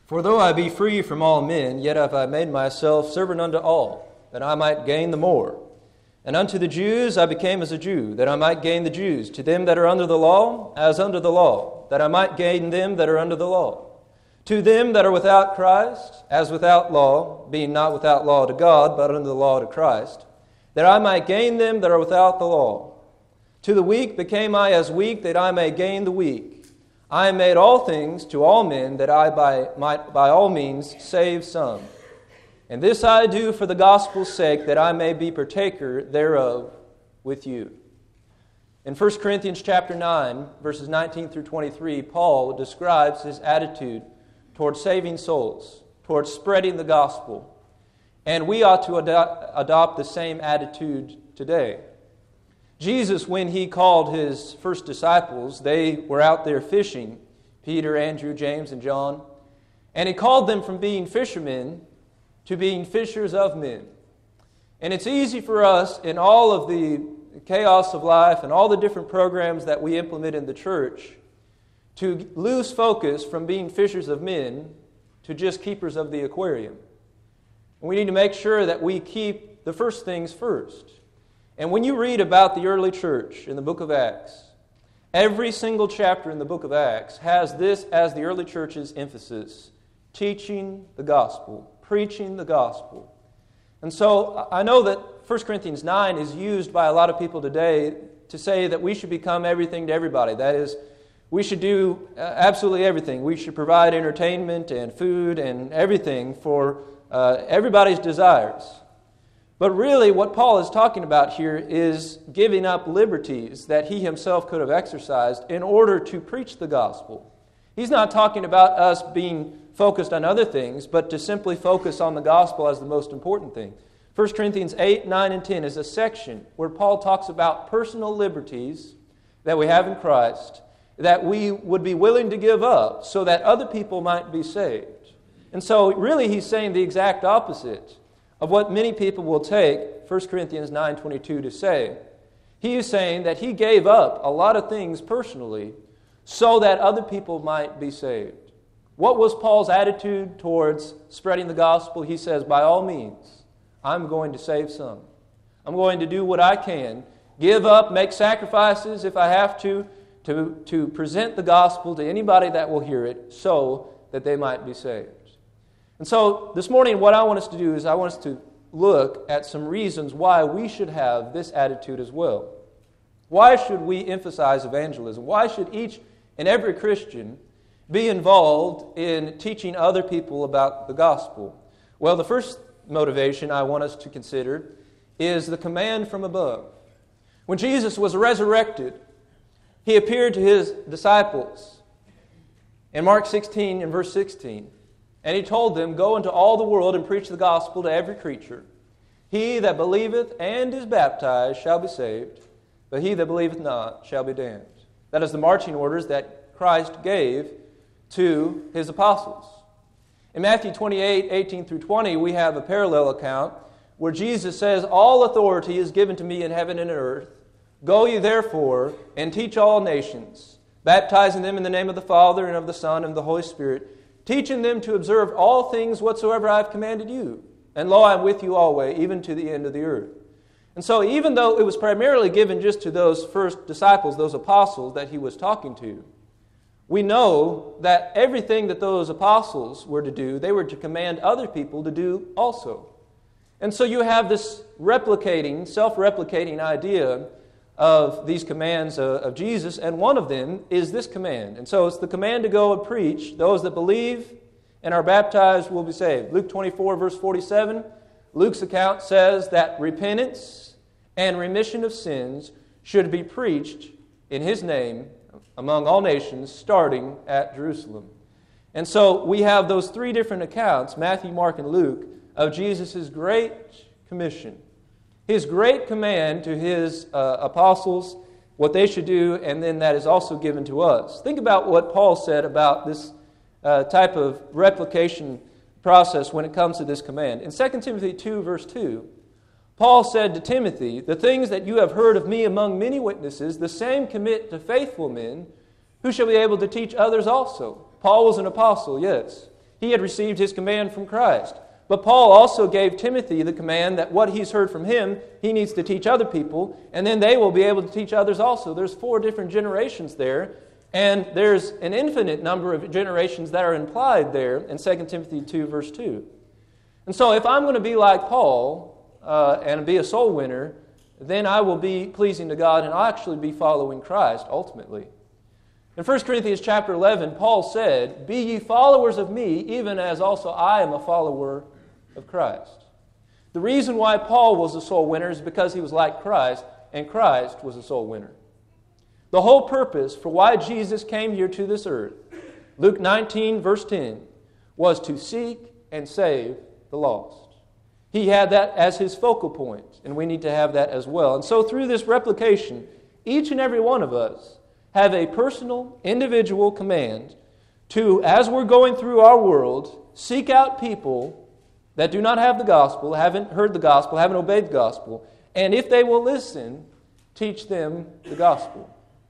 For though I be free from all men, yet have I made myself servant unto all, that I might gain the more. And unto the Jews I became as a Jew, that I might gain the Jews. To them that are under the law, as under the law, that I might gain them that are under the law. To them that are without Christ, as without law, being not without law to God, but under the law to Christ, that I might gain them that are without the law. To the weak became I as weak, that I may gain the weak. I am made all things to all men, that I might by all means save some. And this I do for the gospel's sake, that I may be partaker thereof with you. In 1 Corinthians chapter 9, verses 19 through 23, Paul describes his attitude towards saving souls, towards spreading the gospel. And we ought to adopt the same attitude today. Jesus, when he called his first disciples, they were out there fishing, Peter, Andrew, James, and John. And he called them from being fishermen to being fishers of men. And it's easy for us in all of the chaos of life and all the different programs that we implement in the church to lose focus from being fishers of men to just keepers of the aquarium. And we need to make sure that we keep the first things first. And when you read about the early church in the book of Acts, every single chapter in the book of Acts has this as the early church's emphasis: teaching the gospel, preaching the gospel. And so I know that 1 Corinthians 9 is used by a lot of people today to say that we should become everything to everybody. That is, we should do absolutely everything. We should provide entertainment and food and everything for everybody's desires. But really, what Paul is talking about here is giving up liberties that he himself could have exercised in order to preach the gospel. He's not talking about us being focused on other things, but to simply focus on the gospel as the most important thing. 1 Corinthians 8, 9, and 10 is a section where Paul talks about personal liberties that we have in Christ that we would be willing to give up so that other people might be saved. And so really he's saying the exact opposite of what many people will take 1 Corinthians 9:22 to say. He is saying that he gave up a lot of things personally so that other people might be saved. What was Paul's attitude towards spreading the gospel? He says, by all means, I'm going to save some. I'm going to do what I can, give up, make sacrifices if I have to present the gospel to anybody that will hear it so that they might be saved. And so this morning what I want us to do is I want us to look at some reasons why we should have this attitude as well. Why should we emphasize evangelism? Why should each and every Christian be involved in teaching other people about the gospel? Well, the first motivation I want us to consider is the command from above. When Jesus was resurrected, he appeared to his disciples in Mark 16 and verse 16. And he told them, go into all the world and preach the gospel to every creature. He that believeth and is baptized shall be saved, but he that believeth not shall be damned. That is the marching orders that Christ gave to his apostles. In Matthew 28, 18 through 20, we have a parallel account where Jesus says, all authority is given to me in heaven and in earth. Go ye therefore and teach all nations, baptizing them in the name of the Father and of the Son and of the Holy Spirit, teaching them to observe all things whatsoever I have commanded you. And lo, I am with you always, even to the end of the earth. And so even though it was primarily given just to those first disciples, those apostles that he was talking to, we know that everything that those apostles were to do, they were to command other people to do also. And so you have this self-replicating idea of these commands of Jesus, and one of them is this command. And so it's the command to go and preach. Those that believe and are baptized will be saved. Luke 24, verse 47, Luke's account says that repentance and remission of sins should be preached in his name among all nations, starting at Jerusalem. And so we have those three different accounts, Matthew, Mark, and Luke, of Jesus' great commission. His great command to his apostles, what they should do, and then that is also given to us. Think about what Paul said about this type of replication process when it comes to this command. In 2 Timothy 2, verse 2, Paul said to Timothy, the things that you have heard of me among many witnesses, the same commit to faithful men who shall be able to teach others also. Paul was an apostle, yes. he had received his command from Christ. But Paul also gave Timothy the command that what he's heard from him, he needs to teach other people, and then they will be able to teach others also. There's 4 different generations there, and there's an infinite number of generations that are implied there in 2 Timothy 2, verse 2. And so if I'm going to be like Paul and be a soul winner, then I will be pleasing to God and I'll actually be following Christ ultimately. In 1 Corinthians chapter 11, Paul said, "Be ye followers of me, even as also I am a follower of Christ." The reason why Paul was a soul winner is because he was like Christ, and Christ was a soul winner. The whole purpose for why Jesus came here to this earth, Luke 19, verse 10, was to seek and save the lost. He had that as his focal point, and we need to have that as well. And so through this replication, each and every one of us have a personal, individual command to, as we're going through our world, seek out people that do not have the gospel, haven't heard the gospel, haven't obeyed the gospel, and if they will listen, teach them the gospel.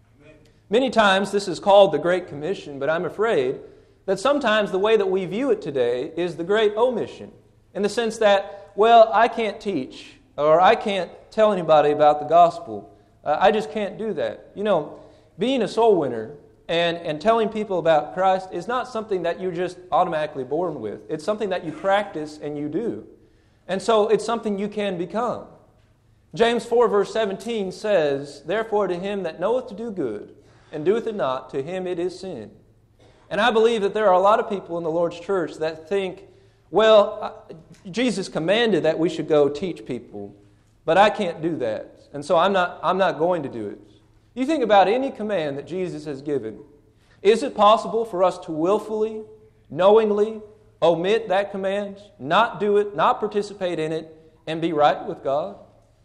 Many times this is called the Great Commission, but I'm afraid that sometimes the way that we view it today is the Great Omission, in the sense that, well, I can't teach, or I can't tell anybody about the gospel. I just can't do that. You know, being a soul winner and telling people about Christ is not something that you're just automatically born with. It's something that you practice and you do. And so it's something you can become. James 4, verse 17 says, "Therefore to him that knoweth to do good, and doeth it not, to him it is sin." And I believe that there are a lot of people in the Lord's church that think, well, Jesus commanded that we should go teach people, but I can't do that, and so I'm not going to do it. You think about any command that Jesus has given. Is it possible for us to willfully, knowingly omit that command, not do it, not participate in it, and be right with God?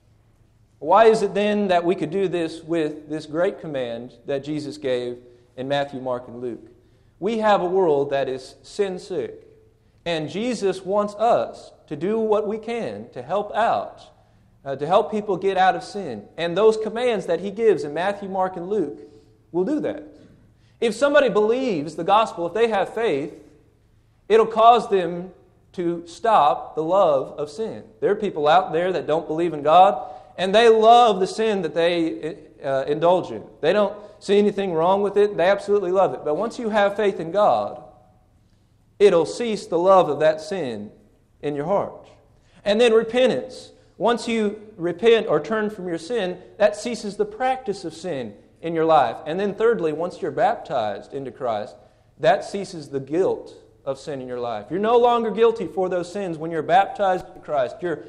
Why is it then that we could do this with this great command that Jesus gave in Matthew, Mark, and Luke? We have a world that is sin-sick, and Jesus wants us to do what we can to help out, to help people get out of sin. And those commands that He gives in Matthew, Mark, and Luke will do that. If somebody believes the gospel, if they have faith, it'll cause them to stop the love of sin. There are people out there that don't believe in God, and they love the sin that they indulge in. They don't see anything wrong with it. They absolutely love it. But once you have faith in God, it'll cease the love of that sin in your heart. And then repentance. Once you repent or turn from your sin, that ceases the practice of sin in your life. And then thirdly, once you're baptized into Christ, that ceases the guilt of sin in your life. You're no longer guilty for those sins when you're baptized into Christ. Your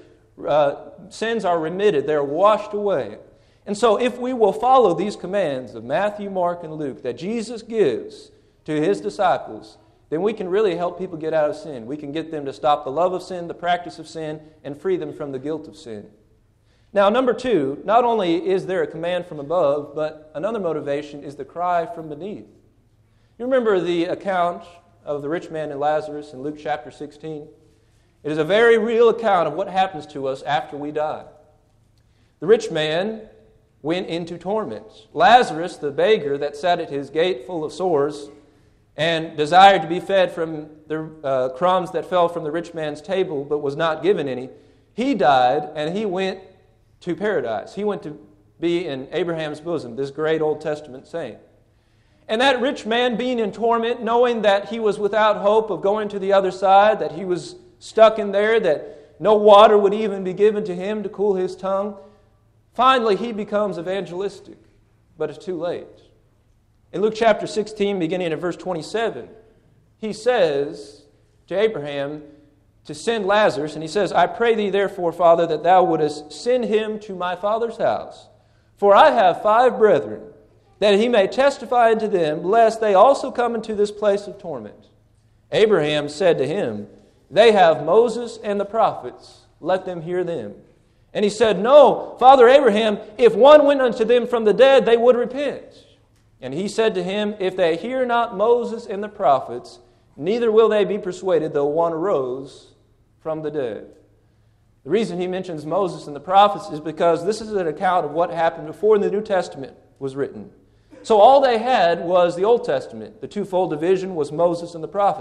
sins are remitted. They're washed away. And so if we will follow these commands of Matthew, Mark, and Luke that Jesus gives to His disciples, then we can really help people get out of sin. We can get them to stop the love of sin, the practice of sin, and free them from the guilt of sin. Now, number two, not only is there a command from above, but another motivation is the cry from beneath. You remember the account of the rich man and Lazarus in Luke chapter 16? It is a very real account of what happens to us after we die. The rich man went into torment. Lazarus, the beggar that sat at his gate full of sores and desired to be fed from the crumbs that fell from the rich man's table but was not given any, he died and he went to paradise. He went to be in Abraham's bosom, this great Old Testament saint. And that rich man, being in torment, knowing that he was without hope of going to the other side, that he was stuck in there, that no water would even be given to him to cool his tongue, finally he becomes evangelistic, but it's too late. In Luke chapter 16, beginning at verse 27, he says to Abraham to send Lazarus, and he says, "I pray thee therefore, Father, that thou wouldest send him to my father's house. For I have 5 brethren, that he may testify unto them, lest they also come into this place of torment." Abraham said to him, "They have Moses and the prophets, let them hear them." And he said, "No, Father Abraham, if one went unto them from the dead, they would repent." And he said to him, "If they hear not Moses and the prophets, neither will they be persuaded, though one arose from the dead." The reason he mentions Moses and the prophets is because this is an account of what happened before the New Testament was written. So all they had was the Old Testament. The twofold division was Moses and the prophets.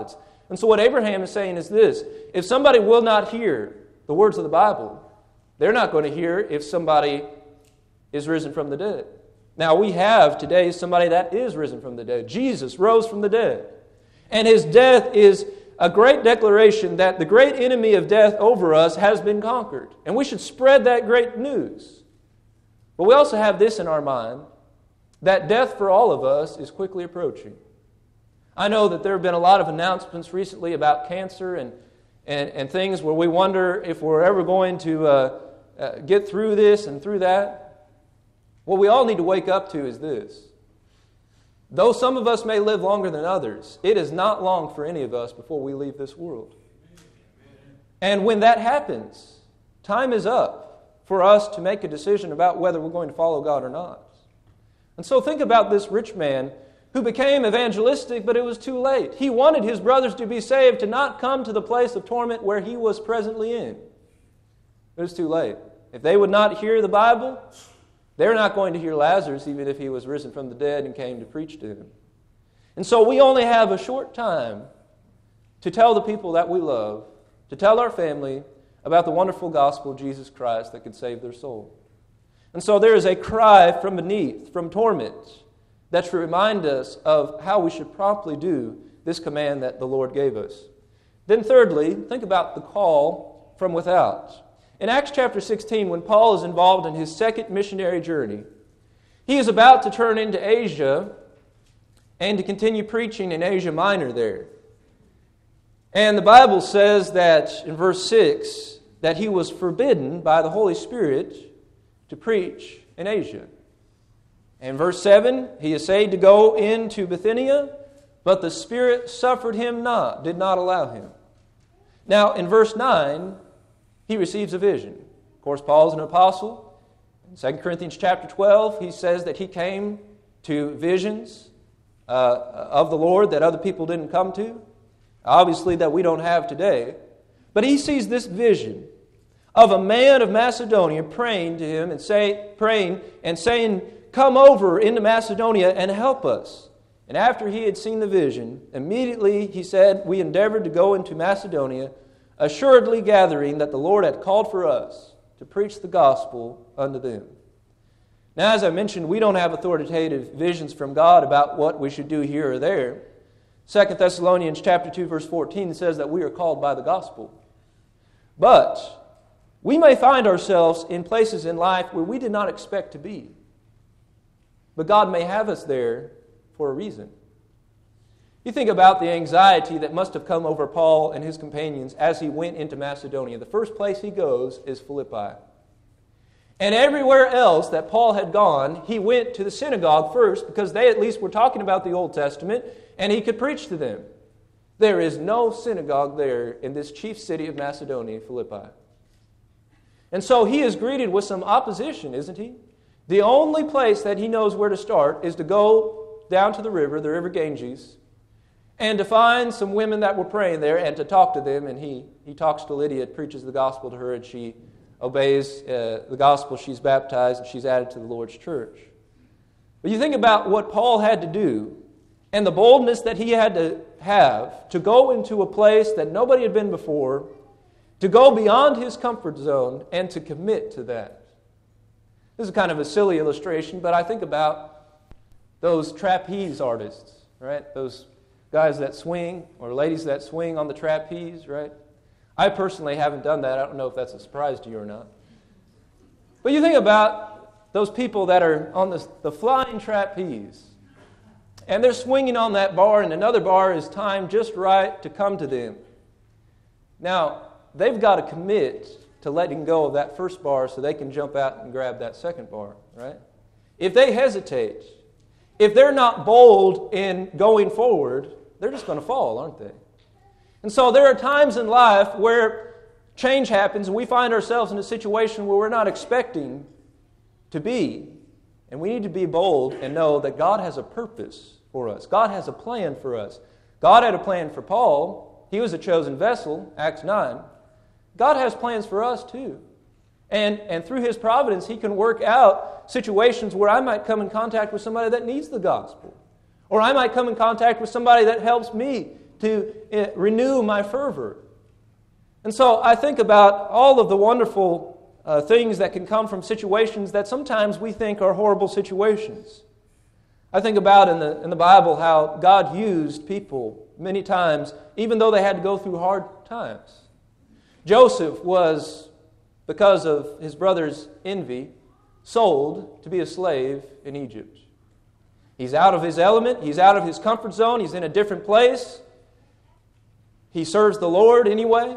And so what Abraham is saying is this: if somebody will not hear the words of the Bible, they're not going to hear if somebody is risen from the dead. Now, we have today somebody that is risen from the dead. Jesus rose from the dead. And his death is a great declaration that the great enemy of death over us has been conquered. And we should spread that great news. But we also have this in our mind, that death for all of us is quickly approaching. I know that there have been a lot of announcements recently about cancer and things where we wonder if we're ever going to get through this and through that. What we all need to wake up to is this: though some of us may live longer than others, it is not long for any of us before we leave this world. And when that happens, time is up for us to make a decision about whether we're going to follow God or not. And so think about this rich man who became evangelistic, but it was too late. He wanted his brothers to be saved, to not come to the place of torment where he was presently in. It was too late. If they would not hear the Bible, they're not going to hear Lazarus, even if he was risen from the dead and came to preach to him. And so we only have a short time to tell the people that we love, to tell our family about the wonderful gospel of Jesus Christ that could save their soul. And so there is a cry from beneath, from torment, that should remind us of how we should promptly do this command that the Lord gave us. Then thirdly, think about the call from without. In Acts chapter 16, when Paul is involved in his second missionary journey, he is about to turn into Asia and to continue preaching in Asia Minor there. And the Bible says that in verse 6 that he was forbidden by the Holy Spirit to preach in Asia. In verse 7, he essayed to go into Bithynia, but the Spirit suffered him not, did not allow him. Now, in verse 9, he receives a vision. Of course, Paul is an apostle. In 2 Corinthians chapter 12, he says that he came to visions of the Lord that other people didn't come to. Obviously, that we don't have today. But he sees this vision of a man of Macedonia praying to him and saying, "Come over into Macedonia and help us." And after he had seen the vision, immediately he said, "We endeavored to go into Macedonia, assuredly gathering that the Lord had called for us to preach the gospel unto them." Now, as I mentioned, we don't have authoritative visions from God about what we should do here or there. 2 Thessalonians chapter 2, verse 14 says that we are called by the gospel. But we may find ourselves in places in life where we did not expect to be. But God may have us there for a reason. You think about the anxiety that must have come over Paul and his companions as he went into Macedonia. The first place he goes is Philippi. And everywhere else that Paul had gone, he went to the synagogue first because they at least were talking about the Old Testament and he could preach to them. There is no synagogue there in this chief city of Macedonia, Philippi. And so he is greeted with some opposition, isn't he? The only place that he knows where to start is to go down to the river Ganges, and to find some women that were praying there and to talk to them. And he talks to Lydia, preaches the gospel to her, and she obeys the gospel. She's baptized and she's added to the Lord's church. But you think about what Paul had to do and the boldness that he had to have to go into a place that nobody had been before, to go beyond his comfort zone and to commit to that. This is kind of a silly illustration, but I think about those trapeze artists, right? Those guys that swing, or ladies that swing on the trapeze, right? I personally haven't done that. I don't know if that's a surprise to you or not. But you think about those people that are on the flying trapeze, and they're swinging on that bar, and another bar is timed just right to come to them. Now, they've got to commit to letting go of that first bar so they can jump out and grab that second bar, right? If they hesitate, if they're not bold in going forward, they're just going to fall, aren't they? And so there are times in life where change happens and we find ourselves in a situation where we're not expecting to be. And we need to be bold and know that God has a purpose for us. God has a plan for us. God had a plan for Paul. He was a chosen vessel, Acts 9. God has plans for us too. And through His providence, He can work out situations where I might come in contact with somebody that needs the gospel. Or I might come in contact with somebody that helps me to renew my fervor. And so I think about all of the wonderful things that can come from situations that sometimes we think are horrible situations. I think about in the Bible how God used people many times, even though they had to go through hard times. Joseph was, because of his brother's envy, sold to be a slave in Egypt. He's out of his element. He's out of his comfort zone. He's in a different place. He serves the Lord anyway.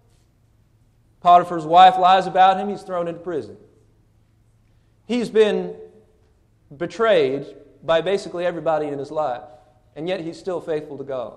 Potiphar's wife lies about him. He's thrown into prison. He's been betrayed by basically everybody in his life, and yet he's still faithful to God.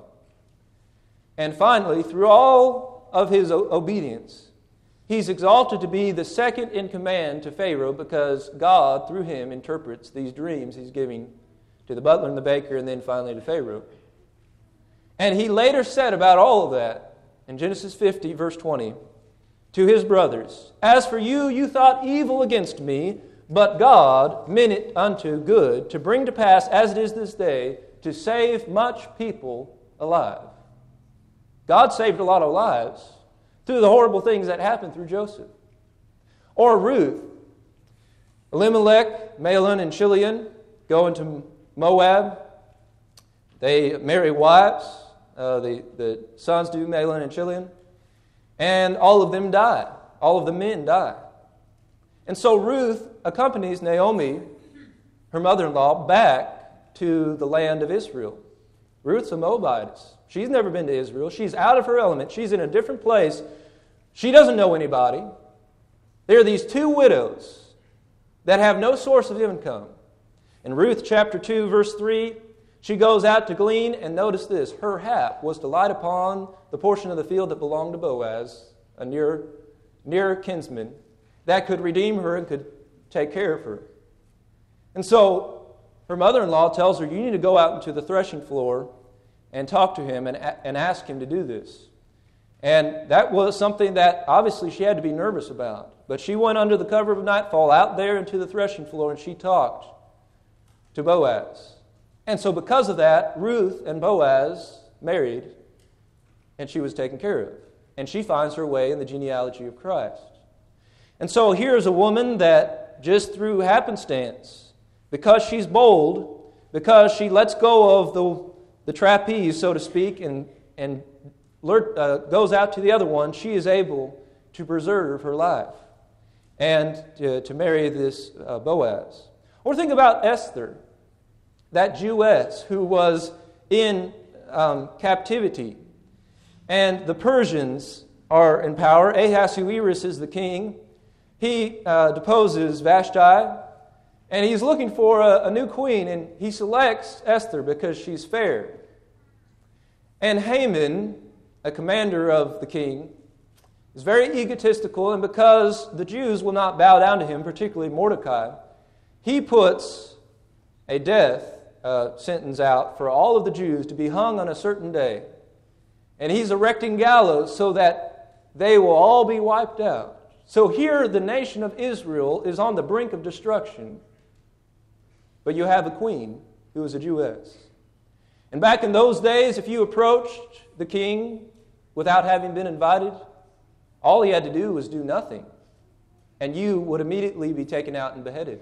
And finally, through all of his obedience, he's exalted to be the second in command to Pharaoh because God, through him, interprets these dreams he's giving to the butler and the baker and then finally to Pharaoh. And he later said about all of that, in Genesis 50, verse 20, to his brothers, "As for you, you thought evil against me, but God meant it unto good, to bring to pass, as it is this day, to save much people alive." God saved a lot of lives through the horrible things that happened through Joseph. Or Ruth. Elimelech, Mahlon, and Chilion go into Moab. They marry wives. The sons do, Mahlon and Chilion. And all of them die. All of the men die. And so Ruth accompanies Naomi, her mother-in-law, back to the land of Israel. Ruth's a Moabitess. She's never been to Israel. She's out of her element. She's in a different place. She doesn't know anybody. There are these two widows that have no source of income. In Ruth chapter 2, verse 3, she goes out to glean, and notice this, her hap was to light upon the portion of the field that belonged to Boaz, a near kinsman, that could redeem her and could take care of her. And so her mother-in-law tells her, you need to go out into the threshing floor and talk to him and ask him to do this. And that was something that obviously she had to be nervous about. But she went under the cover of nightfall out there into the threshing floor and she talked to Boaz. And so because of that, Ruth and Boaz married and she was taken care of. And she finds her way in the genealogy of Christ. And so here's a woman that just through happenstance, because she's bold, because she lets go of the trapeze, so to speak, and goes out to the other one, she is able to preserve her life and to marry this Boaz. Or think about Esther, that Jewess who was in captivity. And the Persians are in power. Ahasuerus is the king. He deposes Vashti, and he's looking for a new queen, and he selects Esther because she's fair. And Haman, a commander of the king, is very egotistical, and because the Jews will not bow down to him, particularly Mordecai, he puts a death sentence out for all of the Jews to be hung on a certain day. And he's erecting gallows so that they will all be wiped out. So here the nation of Israel is on the brink of destruction. But you have a queen who is a Jewess. And back in those days, if you approached the king without having been invited, all he had to do was do nothing. And you would immediately be taken out and beheaded.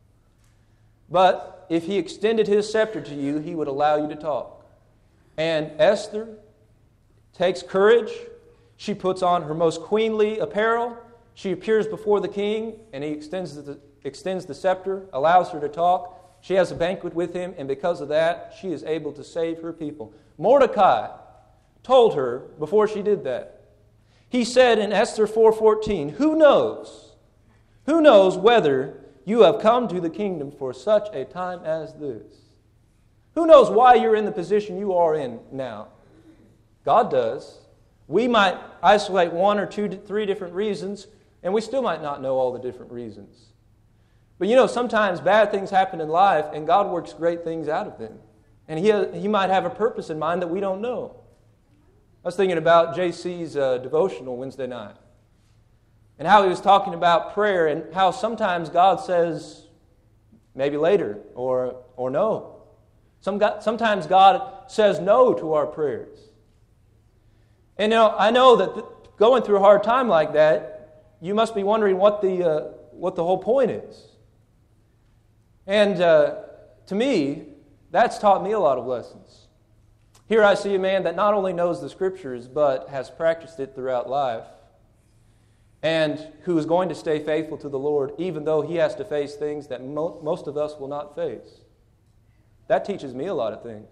But if he extended his scepter to you, he would allow you to talk. And Esther takes courage. She puts on her most queenly apparel. She appears before the king, and he extends the scepter, allows her to talk. She has a banquet with him, and because of that, she is able to save her people. Mordecai told her before she did that. He said in Esther 4:14, Who knows whether you have come to the kingdom for such a time as this? Who knows why you're in the position you are in now? God does. We might isolate one or two, three different reasons, and we still might not know all the different reasons. But sometimes bad things happen in life, and God works great things out of them. And He might have a purpose in mind that we don't know. I was thinking about JC's devotional Wednesday night, and how he was talking about prayer, and how sometimes God says, maybe later, or no. Sometimes God says no to our prayers. And I know that going through a hard time like that, you must be wondering what the whole point is. And to me, that's taught me a lot of lessons. Here I see a man that not only knows the Scriptures, but has practiced it throughout life, and who is going to stay faithful to the Lord, even though he has to face things that most of us will not face. That teaches me a lot of things.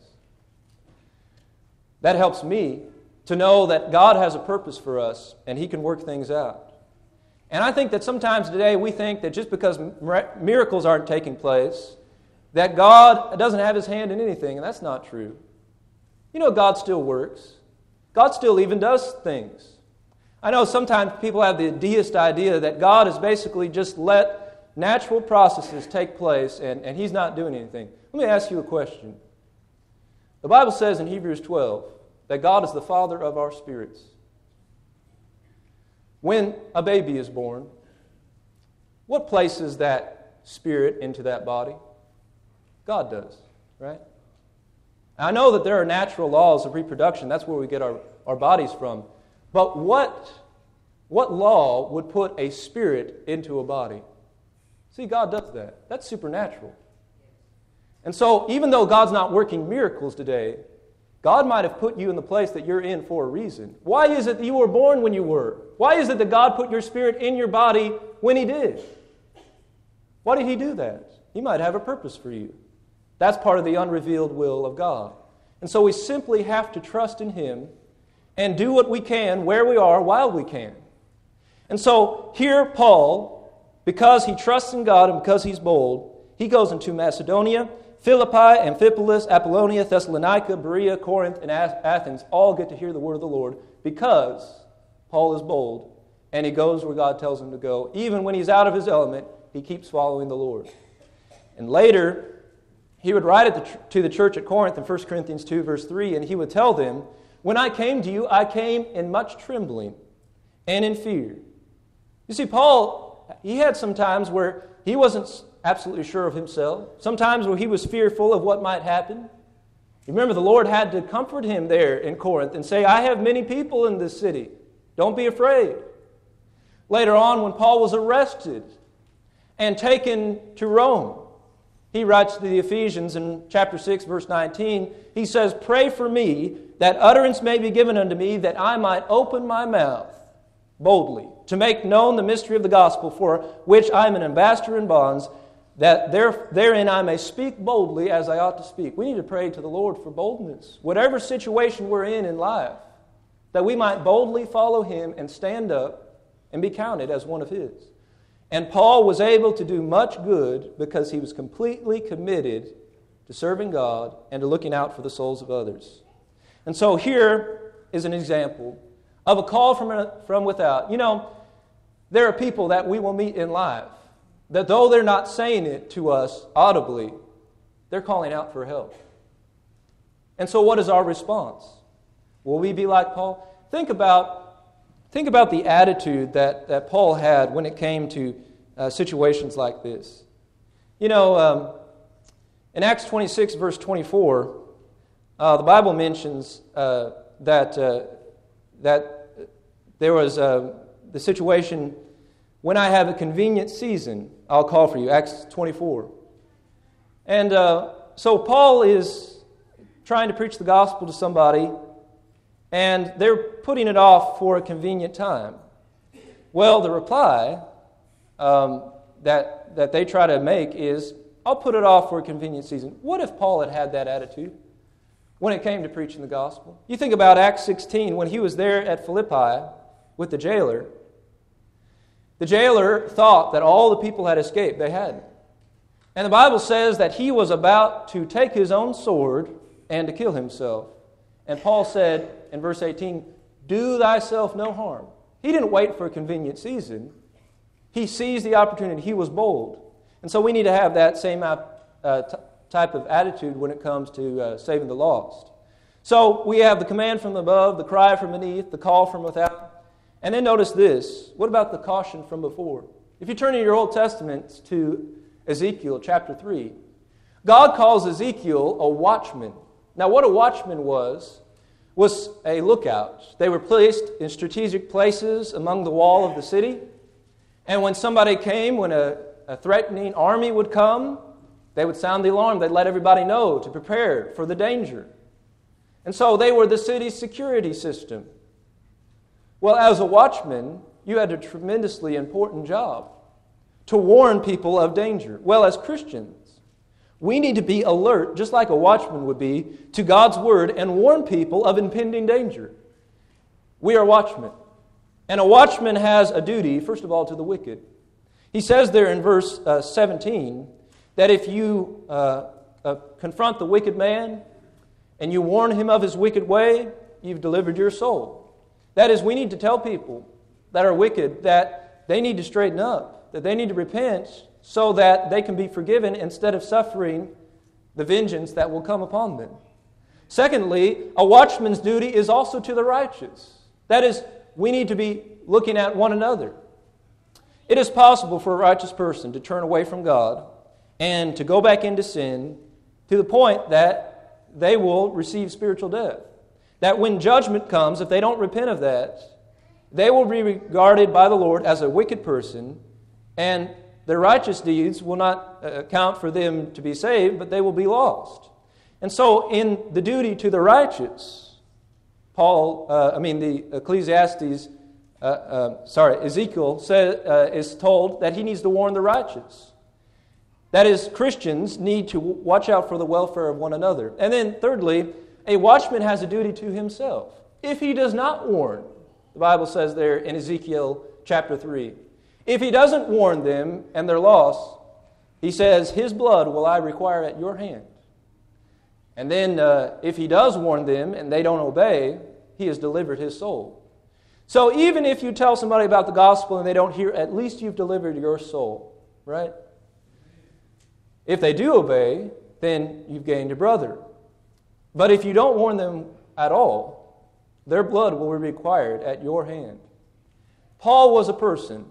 That helps me to know that God has a purpose for us, and He can work things out. And I think that sometimes today we think that just because miracles aren't taking place, that God doesn't have His hand in anything, and that's not true. God still works. God still even does things. I know sometimes people have the deist idea that God has basically just let natural processes take place and He's not doing anything. Let me ask you a question. The Bible says in Hebrews 12 that God is the Father of our spirits. When a baby is born, what places that spirit into that body? God does, right? I know that there are natural laws of reproduction. That's where we get our bodies from. But what law would put a spirit into a body? See, God does that. That's supernatural. And so, even though God's not working miracles today, God might have put you in the place that you're in for a reason. Why is it that you were born when you were? Why is it that God put your spirit in your body when He did? Why did He do that? He might have a purpose for you. That's part of the unrevealed will of God. And so we simply have to trust in Him and do what we can where we are while we can. And so here Paul, because he trusts in God and because he's bold, he goes into Macedonia, Philippi, Amphipolis, Apollonia, Thessalonica, Berea, Corinth, and Athens all get to hear the word of the Lord because Paul is bold and he goes where God tells him to go. Even when he's out of his element, he keeps following the Lord. And later, he would write to the church at Corinth in 1 Corinthians 2, verse 3, and he would tell them, "When I came to you, I came in much trembling and in fear." You see, Paul, he had some times where he wasn't absolutely sure of himself. Sometimes where he was fearful of what might happen. You remember, the Lord had to comfort him there in Corinth and say, "I have many people in this city. Don't be afraid." Later on, when Paul was arrested and taken to Rome, he writes to the Ephesians in chapter 6, verse 19, he says, "Pray for me, that utterance may be given unto me, that I might open my mouth boldly, to make known the mystery of the gospel, for which I am an ambassador in bonds, that therein I may speak boldly as I ought to speak." We need to pray to the Lord for boldness. Whatever situation we're in life, that we might boldly follow Him and stand up and be counted as one of His. And Paul was able to do much good because he was completely committed to serving God and to looking out for the souls of others. And so here is an example of a call from without. There are people that we will meet in life that though they're not saying it to us audibly, they're calling out for help. And so what is our response? Will we be like Paul? Think about the attitude that Paul had when it came to situations like this. In Acts 26, verse 24, the Bible mentions that there was the situation, "When I have a convenient season, I'll call for you." Acts 24. And so Paul is trying to preach the gospel to somebody, and they're putting it off for a convenient time. Well, the reply that they try to make is, "I'll put it off for a convenient season." What if Paul had that attitude when it came to preaching the gospel? You think about Acts 16, when he was there at Philippi with the jailer. The jailer thought that all the people had escaped. They hadn't. And the Bible says that he was about to take his own sword and to kill himself. And Paul said in verse 18, "Do thyself no harm." He didn't wait for a convenient season. He seized the opportunity. He was bold. And so we need to have that same type of attitude when it comes to saving the lost. So we have the command from above, the cry from beneath, the call from without. And then notice this. What about the caution from before? If you turn in your Old Testament to Ezekiel chapter 3, God calls Ezekiel a watchman. Now what a watchman was was a lookout. They were placed in strategic places among the wall of the city. And when somebody came, when a threatening army would come, they would sound the alarm. They'd let everybody know to prepare for the danger. And so they were the city's security system. Well, as a watchman, you had a tremendously important job to warn people of danger. Well, as Christians, we need to be alert, just like a watchman would be, to God's Word and warn people of impending danger. We are watchmen. And a watchman has a duty, first of all, to the wicked. He says there in verse 17 that if you confront the wicked man and you warn him of his wicked way, you've delivered your soul. That is, we need to tell people that are wicked that they need to straighten up, that they need to repent so that they can be forgiven instead of suffering the vengeance that will come upon them. Secondly, a watchman's duty is also to the righteous. That is, we need to be looking at one another. It is possible for a righteous person to turn away from God and to go back into sin to the point that they will receive spiritual death. That when judgment comes, if they don't repent of that, they will be regarded by the Lord as a wicked person, and their righteous deeds will not account for them to be saved, but they will be lost. And so in the duty to the righteous, Ezekiel is told that he needs to warn the righteous. That is, Christians need to watch out for the welfare of one another. And then thirdly, a watchman has a duty to himself. If he does not warn, the Bible says there in Ezekiel chapter 3, if he doesn't warn them and they're lost, he says, his blood will I require at your hand. And then if he does warn them and they don't obey, he has delivered his soul. So even if you tell somebody about the gospel and they don't hear, at least you've delivered your soul, right? If they do obey, then you've gained a brother. But if you don't warn them at all, their blood will be required at your hand. Paul was a person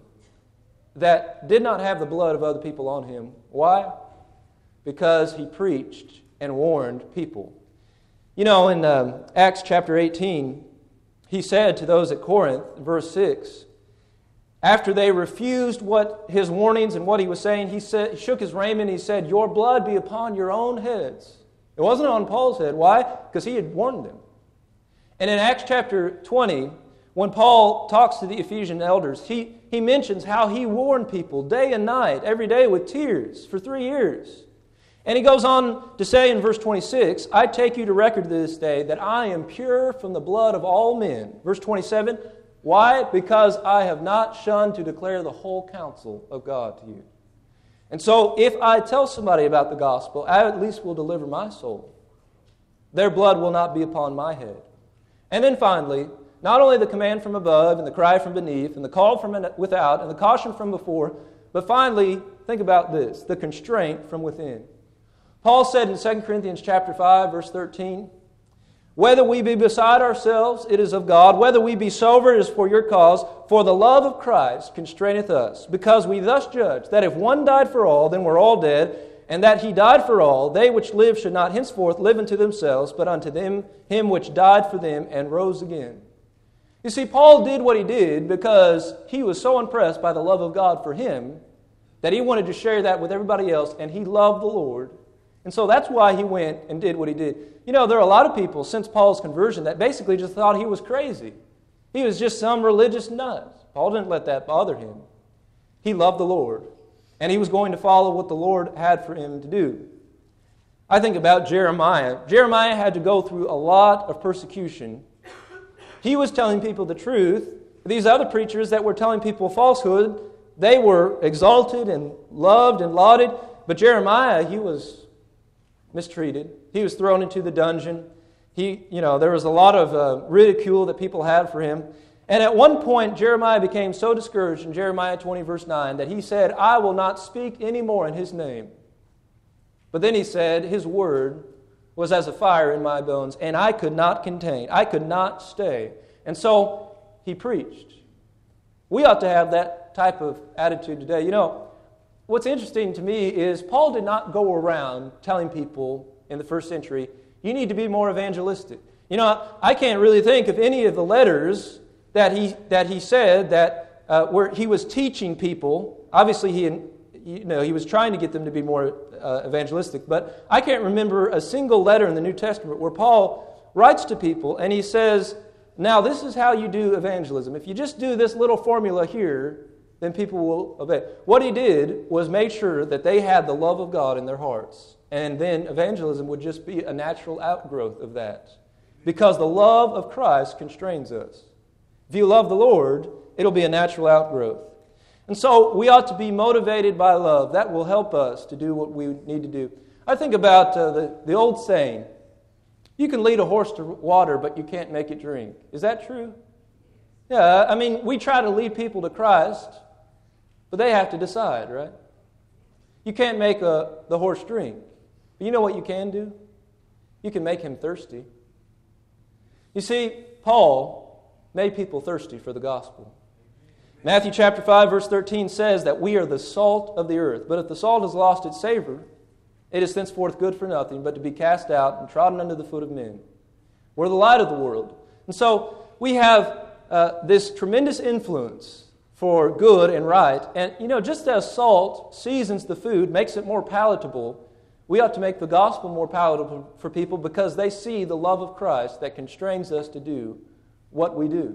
that did not have the blood of other people on him. Why? Because he preached and warned people. You know, in Acts chapter 18, he said to those at Corinth, verse 6, after they refused what his warnings and what he was saying, he shook his raiment and he said, your blood be upon your own heads. It wasn't on Paul's head. Why? Because he had warned them. And in Acts chapter 20, when Paul talks to the Ephesian elders, he mentions how he warned people day and night, every day with tears for 3 years. And he goes on to say in verse 26, I take you to record this day that I am pure from the blood of all men. Verse 27, why? Because I have not shunned to declare the whole counsel of God to you. And so if I tell somebody about the gospel, I at least will deliver my soul. Their blood will not be upon my head. And then finally, not only the command from above and the cry from beneath and the call from without and the caution from before, but finally, think about this, the constraint from within. Paul said in 2 Corinthians chapter 5, verse 13, whether we be beside ourselves, it is of God. Whether we be sober, it is for your cause. For the love of Christ constraineth us, because we thus judge that if one died for all, then we're all dead, and that he died for all, they which live should not henceforth live unto themselves, but unto him which died for them and rose again. You see, Paul did what he did because he was so impressed by the love of God for him that he wanted to share that with everybody else, and he loved the Lord. And so that's why he went and did what he did. You know, there are a lot of people since Paul's conversion that basically just thought he was crazy. He was just some religious nut. Paul didn't let that bother him. He loved the Lord, and he was going to follow what the Lord had for him to do. I think about Jeremiah. Jeremiah had to go through a lot of persecution. He was telling people the truth. These other preachers that were telling people falsehood, they were exalted and loved and lauded. But Jeremiah, he was mistreated. He was thrown into the dungeon. There was a lot of ridicule that people had for him. And at one point, Jeremiah became so discouraged in Jeremiah 20, verse 9, that he said, I will not speak any more in his name. But then he said, his word was as a fire in my bones, and I could not contain. I could not stay. And so he preached. We ought to have that type of attitude today. You know, what's interesting to me is Paul did not go around telling people in the first century, you need to be more evangelistic. I can't really think of any of the letters that he said that where he was teaching people. Obviously, he was trying to get them to be more evangelistic, but I can't remember a single letter in the New Testament where Paul writes to people and he says, now this is how you do evangelism. If you just do this little formula here, then people will obey. What he did was make sure that they had the love of God in their hearts, and then evangelism would just be a natural outgrowth of that, because the love of Christ constrains us. If you love the Lord, it'll be a natural outgrowth. And so we ought to be motivated by love. That will help us to do what we need to do. I think about the old saying, you can lead a horse to water, but you can't make it drink. Is that true? Yeah, we try to lead people to Christ, but they have to decide, right? You can't make the horse drink. But you know what you can do? You can make him thirsty. You see, Paul made people thirsty for the gospel. Matthew chapter 5, verse 13 says that we are the salt of the earth. But if the salt has lost its savor, it is thenceforth good for nothing but to be cast out and trodden under the foot of men. We're the light of the world. And so we have this tremendous influence for good and right. And, just as salt seasons the food, makes it more palatable, we ought to make the gospel more palatable for people because they see the love of Christ that constrains us to do what we do.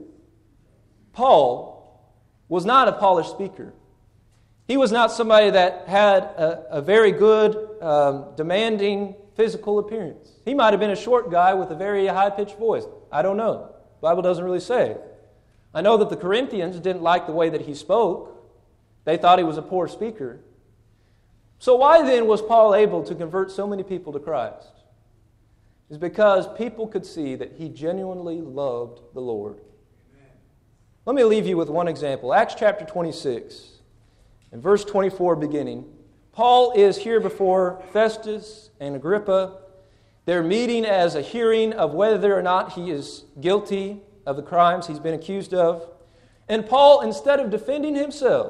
Paul was not a polished speaker. He was not somebody that had a very good, demanding physical appearance. He might have been a short guy with a very high-pitched voice. I don't know. The Bible doesn't really say. I know that the Corinthians didn't like the way that he spoke. They thought he was a poor speaker. So why then was Paul able to convert so many people to Christ? It's because people could see that he genuinely loved the Lord. Let me leave you with one example. Acts chapter 26, and verse 24 beginning. Paul is here before Festus and Agrippa. They're meeting as a hearing of whether or not he is guilty of the crimes he's been accused of. And Paul, instead of defending himself,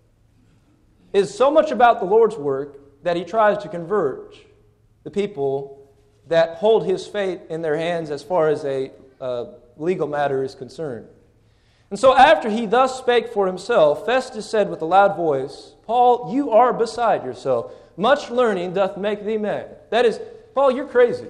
is so much about the Lord's work that he tries to convert the people that hold his fate in their hands as far as a legal matter is concerned. And so after he thus spake for himself, Festus said with a loud voice, Paul, you are beside yourself. Much learning doth make thee mad. That is, Paul, you're crazy.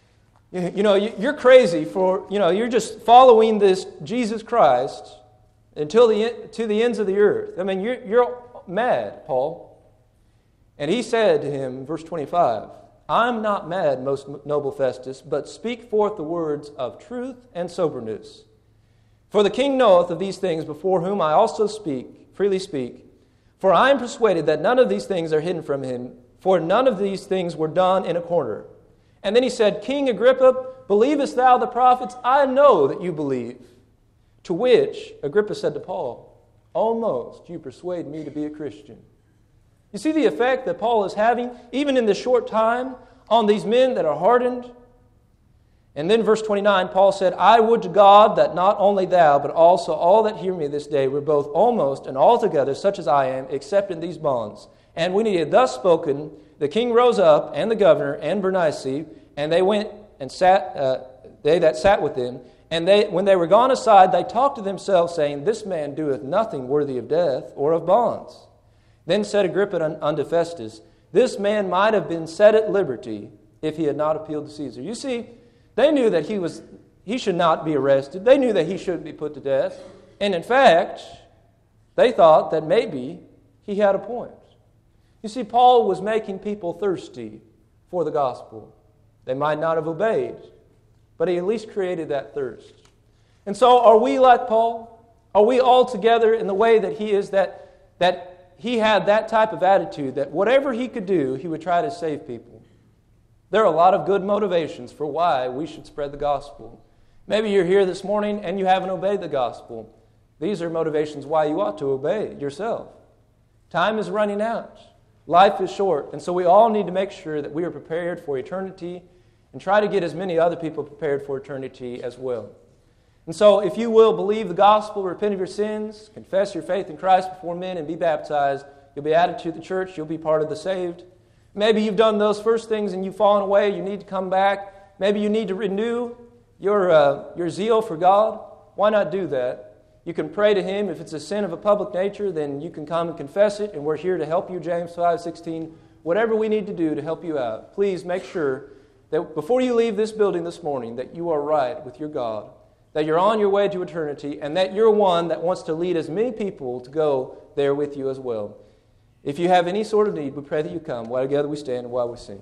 You're crazy for, you're just following this Jesus Christ to the ends of the earth. You're mad, Paul. And he said to him, verse 25, I'm not mad, most noble Festus, but speak forth the words of truth and soberness. For the king knoweth of these things, before whom I also freely speak. For I am persuaded that none of these things are hidden from him, for none of these things were done in a corner. And then he said, King Agrippa, believest thou the prophets? I know that you believe. To which Agrippa said to Paul, almost you persuade me to be a Christian. You see the effect that Paul is having, even in this short time, on these men that are hardened? And then verse 29, Paul said, I would to God that not only thou, but also all that hear me this day were both almost and altogether such as I am, except in these bonds. And when he had thus spoken, the king rose up, and the governor, and Bernice, and they went and sat, they that sat with them. And when they were gone aside, they talked to themselves, saying, This man doeth nothing worthy of death or of bonds. Then said Agrippa unto Festus, This man might have been set at liberty if he had not appealed to Caesar. You see, they knew that he should not be arrested. They knew that he shouldn't be put to death. And in fact, they thought that maybe he had a point. You see, Paul was making people thirsty for the gospel. They might not have obeyed, but he at least created that thirst. And so are we like Paul? Are we all together in the way that he is, that he had that type of attitude, that whatever he could do, he would try to save people? There are a lot of good motivations for why we should spread the gospel. Maybe you're here this morning and you haven't obeyed the gospel. These are motivations why you ought to obey yourself. Time is running out. Life is short. And so we all need to make sure that we are prepared for eternity and try to get as many other people prepared for eternity as well. And so if you will believe the gospel, repent of your sins, confess your faith in Christ before men, and be baptized, you'll be added to the church, you'll be part of the saved. Maybe you've done those first things and you've fallen away, you need to come back. Maybe you need to renew your zeal for God, why not do that? You can pray to Him. If it's a sin of a public nature, then you can come and confess it, and we're here to help you, James 5:16. Whatever we need to do to help you out, please make sure that before you leave this building this morning, that you are right with your God, that you're on your way to eternity, and that you're one that wants to lead as many people to go there with you as well. If you have any sort of need, we pray that you come. While together we stand and while we sing.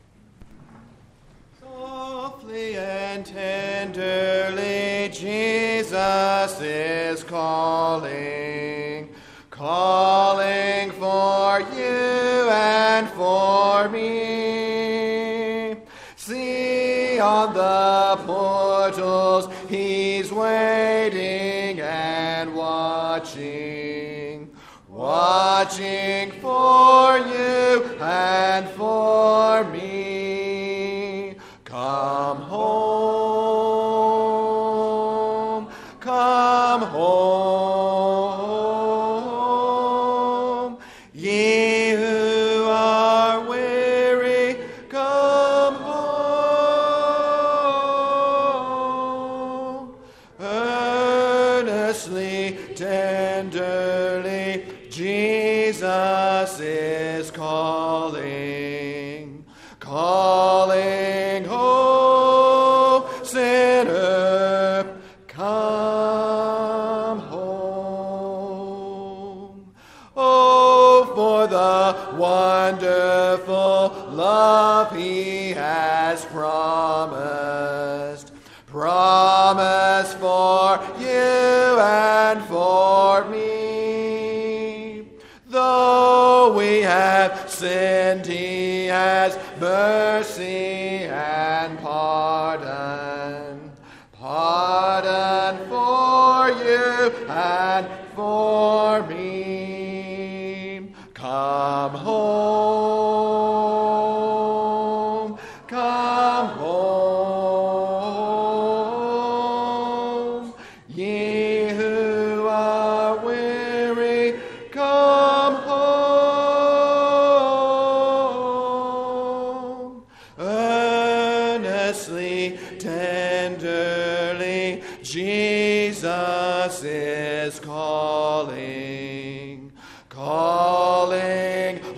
Softly and tenderly Jesus is calling, calling for you and for me. See on the portals He's waiting and watching, watching for you and for me. Come home, come home, ye who are weary, come home. Earnestly, tenderly, Jesus is calling, calling, oh, sinner, come home. Oh, for the wonderful love He has promised, promised for you and for me. Though we have sinned, He has mercy and pardon, pardon for you and for me. Come home, come home, ye who are weary, come home. Earnestly, tenderly, Jesus is calling, calling,